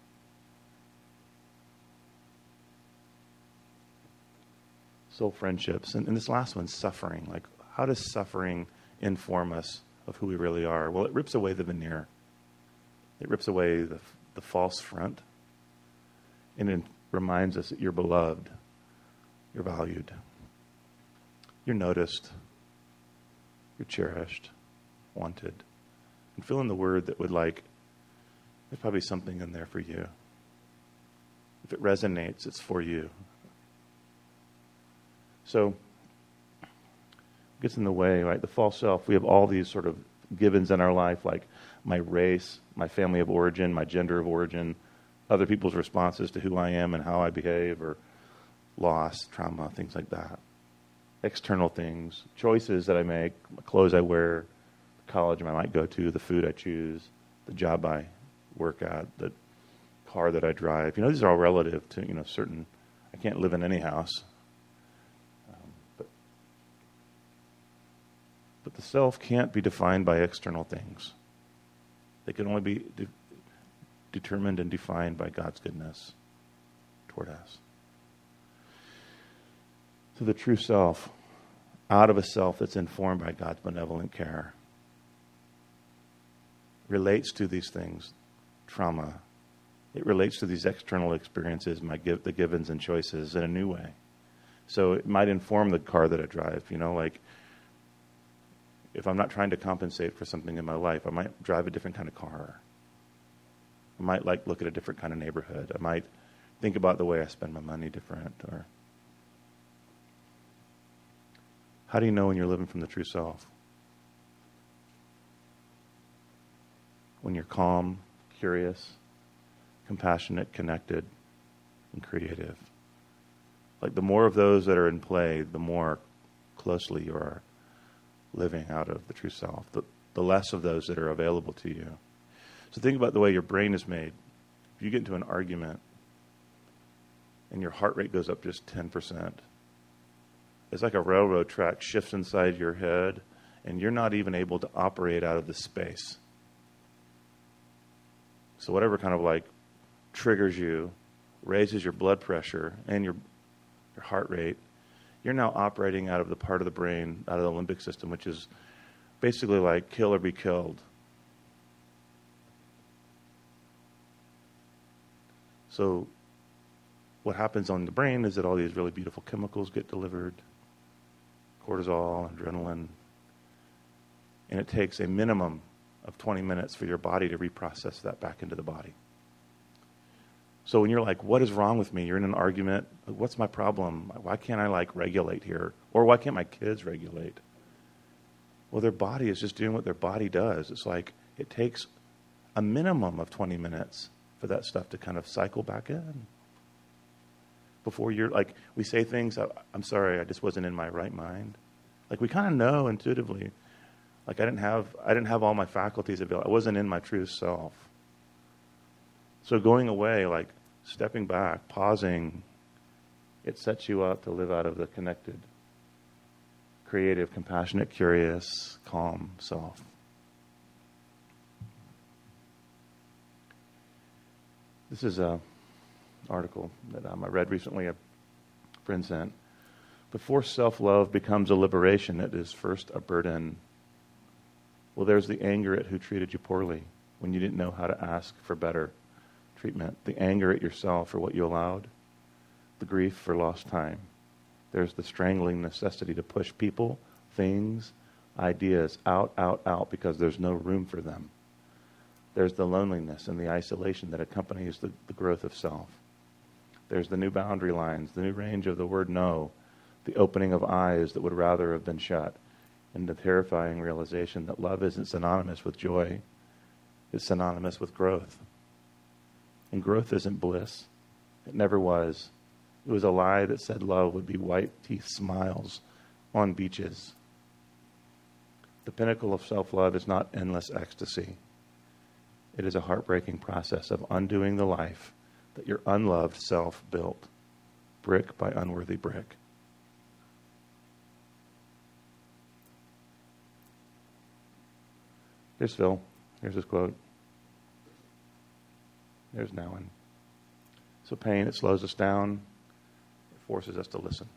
Soul friendships. And this last one's suffering. Like, how does suffering inform us of who we really are? Well, it rips away the veneer. It rips away the false front. And it reminds us that you're beloved. You're valued. You're noticed. You're cherished. Wanted. And fill in the word that would like, there's probably something in there for you. If it resonates, it's for you. So, it gets in the way, right? The false self, we have all these sort of givens in our life, like my race, my family of origin, my gender of origin, other people's responses to who I am and how I behave, or loss, trauma, things like that. External things, choices that I make, the clothes I wear, the college I might go to, the food I choose, the job I work at, the car that I drive. These are all relative to, certain, I can't live in any house. But the self can't be defined by external things. They can only be determined and defined by God's goodness toward us. So the true self, out of a self that's informed by God's benevolent care, relates to these things, trauma. It relates to these external experiences, the givens and choices in a new way. So it might inform the car that I drive, like, if I'm not trying to compensate for something in my life, I might drive a different kind of car. I might look at a different kind of neighborhood. I might think about the way I spend my money different. Or how do you know when you're living from the true self? When you're calm, curious, compassionate, connected, and creative. Like the more of those that are in play, the more closely you are living out of the true self, the less of those that are available to you. So think about the way your brain is made. If you get into an argument and your heart rate goes up just 10%, it's like a railroad track shifts inside your head and you're not even able to operate out of the space. So whatever kind of like triggers you, raises your blood pressure and your heart rate, you're now operating out of the part of the brain, out of the limbic system, which is basically like kill or be killed. So what happens on the brain is that all these really beautiful chemicals get delivered, cortisol, adrenaline, and it takes a minimum of 20 minutes for your body to reprocess that back into the body. So when you're like, what is wrong with me? You're in an argument. What's my problem? Why can't I regulate here? Or why can't my kids regulate? Well, their body is just doing what their body does. It's like it takes a minimum of 20 minutes for that stuff to kind of cycle back in. Before you're like, we say things, I'm sorry, I just wasn't in my right mind. Like we kind of know intuitively. Like I didn't have all my faculties available. I wasn't in my true self. So going away, like stepping back, pausing, it sets you up to live out of the connected, creative, compassionate, curious, calm self. This is an article that I read recently, a friend sent. Before self-love becomes a liberation, it is first a burden. Well, there's the anger at who treated you poorly when you didn't know how to ask for better treatment, the anger at yourself for what you allowed, the grief for lost time. There's the strangling necessity to push people, things, ideas out because there's no room for them. There's the loneliness and the isolation that accompanies the growth of self. There's the new boundary lines, the new range of the word no, the opening of eyes that would rather have been shut, and the terrifying realization that love isn't synonymous with joy, it's synonymous with growth. And growth isn't bliss, It never was. It was a lie that said love would be white teeth smiles on beaches. The pinnacle of self-love is not endless ecstasy. It is a heartbreaking process of undoing the life that your unloved self built, brick by unworthy brick. Here's Phil. Here's his quote. There's Nouwen. So pain, it slows us down. It forces us to listen.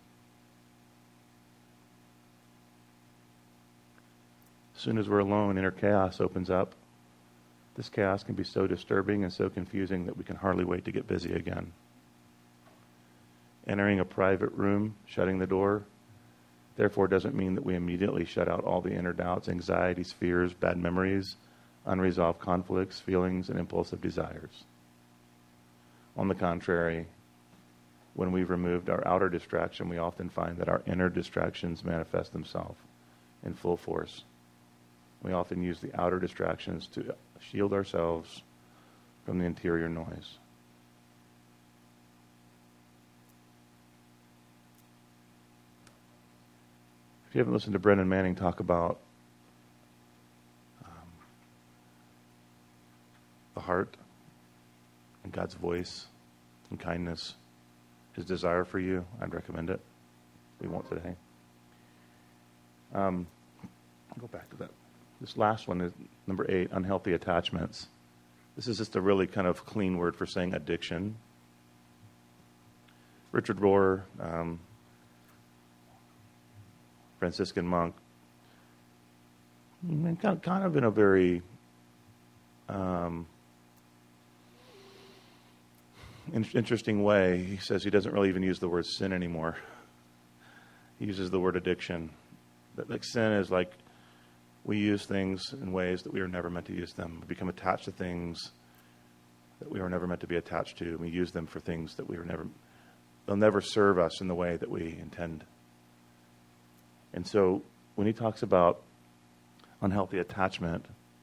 As soon as we're alone, inner chaos opens up. This chaos can be so disturbing and so confusing that we can hardly wait to get busy again. Entering a private room, shutting the door, therefore doesn't mean that we immediately shut out all the inner doubts, anxieties, fears, bad memories, unresolved conflicts, feelings, and impulsive desires. On the contrary, when we've removed our outer distraction, we often find that our inner distractions manifest themselves in full force. We often use the outer distractions to shield ourselves from the interior noise. If you haven't listened to Brennan Manning talk about the heart and God's voice and kindness, his desire for you, I'd recommend it. We won't today. I'll go back to that. This last one is number 8, unhealthy attachments. This is just a really kind of clean word for saying addiction. Richard Rohr, Franciscan monk, kind of in a very interesting way. He says he doesn't really even use the word sin anymore. He uses the word addiction. That like sin is like we use things in ways that we were never meant to use them. We become attached to things that we were never meant to be attached to. And we use them for things that they'll never serve us in the way that we intend. And so when he talks about unhealthy attachment,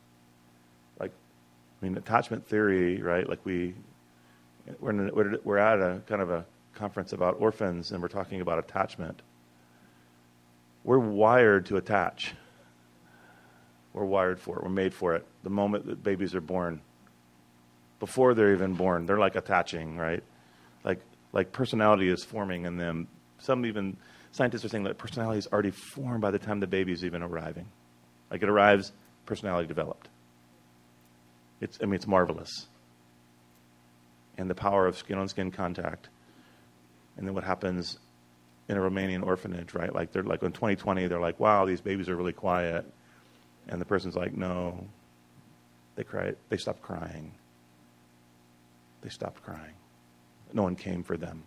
attachment theory, right? Like we're at a kind of a conference about orphans, and we're talking about attachment. We're wired to attach. We're wired for it. We're made for it. The moment that babies are born, before they're even born, they're like attaching, right? Like personality is forming in them. Scientists are saying that personality is already formed by the time the baby is even arriving. Like it arrives, personality developed. It's marvelous. And the power of skin-on-skin contact. And then what happens in a Romanian orphanage, right? Like they're like in 2020, they're like, wow, these babies are really quiet. And the person's like, no. They cried. They stopped crying. They stopped crying. No one came for them.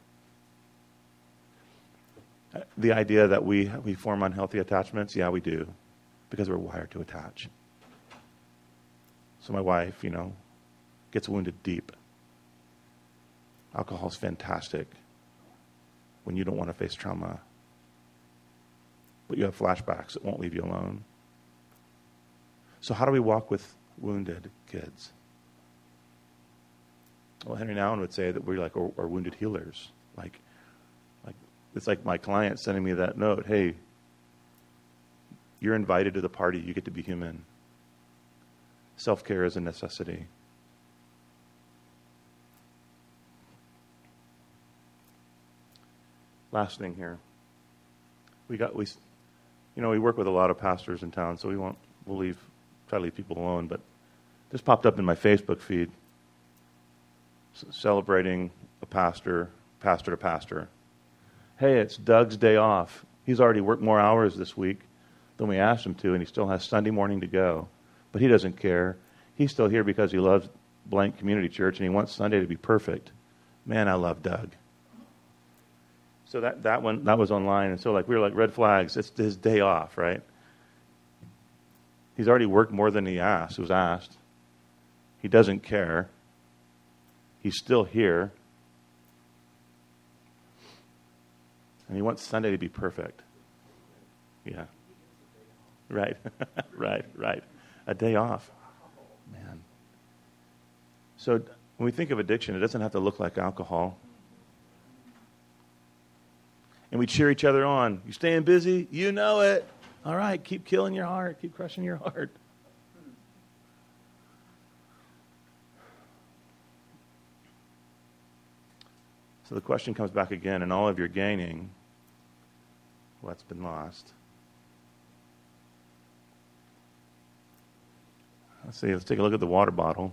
The idea that we form unhealthy attachments, yeah, we do. Because we're wired to attach. So my wife, gets wounded deep. Alcohol's fantastic when you don't want to face trauma. But you have flashbacks that won't leave you alone. So how do we walk with wounded kids? Well, Henry Nouwen would say that we're like are wounded healers. Like it's like my client sending me that note. Hey, you're invited to the party. You get to be human. Self-care is a necessity. Last thing here. We work with a lot of pastors in town, so we'll try to leave people alone, but this popped up in my Facebook feed celebrating a pastor to pastor. Hey, it's Doug's day off. He's already worked more hours this week than we asked him to, and he still has Sunday morning to go. But he doesn't care. He's still here because he loves blank community church, and he wants Sunday to be perfect. Man, I love Doug. So that was online, and so we were like, red flags. It's his day off, right? He's already worked more than he was asked. He doesn't care. He's still here. And he wants Sunday to be perfect. Yeah. Right. right. A day off. Man. So when we think of addiction, it doesn't have to look like alcohol. And we cheer each other on. You staying busy? You know it. All right, keep killing your heart. Keep crushing your heart. So the question comes back again, in all of your gaining, what's been lost? Let's take a look at the water bottle.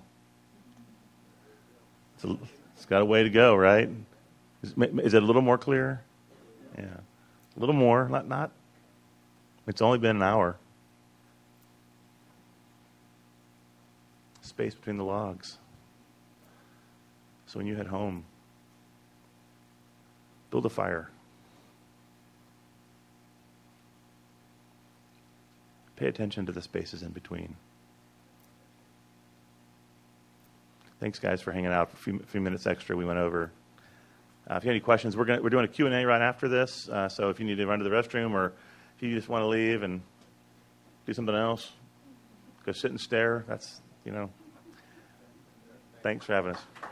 It's got a way to go, right? Is it a little more clear? Yeah. A little more, not. It's only been an hour. Space between the logs. So when you head home, build a fire. Pay attention to the spaces in between. Thanks, guys, for hanging out for a few minutes extra. We went over. If you have any questions, we're doing a Q&A right after this. So if you need to run to the restroom, or if you just want to leave and do something else, go sit and stare. Thanks for having us.